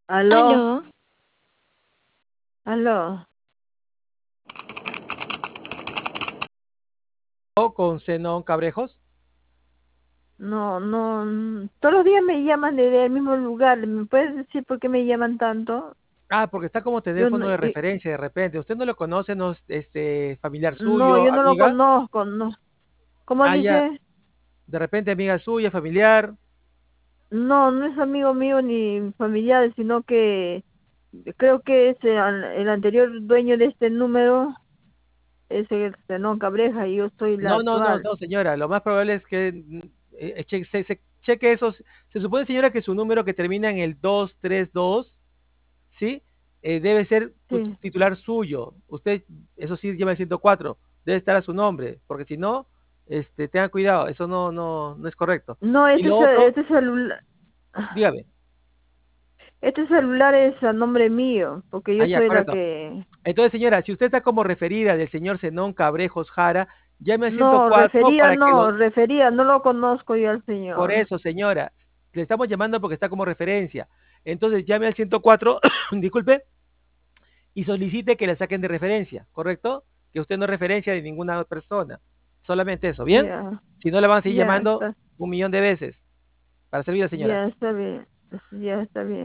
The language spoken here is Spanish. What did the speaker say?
Aló, Aló, aló. Con Zenón Cabrejos. No, no. Todos los días me llaman del mismo lugar. ¿Me puedes decir por qué me llaman tanto? Porque está como Yo no, teléfono de referencia de repente. ¿Usted no lo conoce? ¿No es familiar no, suyo, yo no lo amiga? conozco, no. ¿Cómo Ya, dice? de repente amiga suya, familiar. No, no es amigo mío ni familiar, sino que creo que es el anterior dueño de este número, es el Zenón Cabreja y yo soy la No, no, no, actual. no, señora. Lo más probable es que cheque esos. Se supone, señora, que su número que termina en el 232, ¿sí? Debe ser Sí. titular suyo. Usted, eso sí, llama el 104. Debe estar a su nombre, porque si no, tenga cuidado. Eso no es correcto. No, Y lo otro, este celular. dígame. Este celular es a nombre mío, porque yo Ya, soy la correcto. que... Entonces, señora, si usted está como referida del señor Zenón Cabrejos Jara, llame al No, 104 para que refería, no lo conozco yo al por señor. eso, señora, le estamos llamando porque está como referencia. Entonces, llame al 104, disculpe, y solicite que le saquen de referencia, ¿correcto? Que usted no es referencia de ninguna persona. Solamente eso, ¿bien? Ya, Si no, le van a seguir ya llamando está, 1.000.000 de veces para servir a la señora. ya está bien, ya está bien.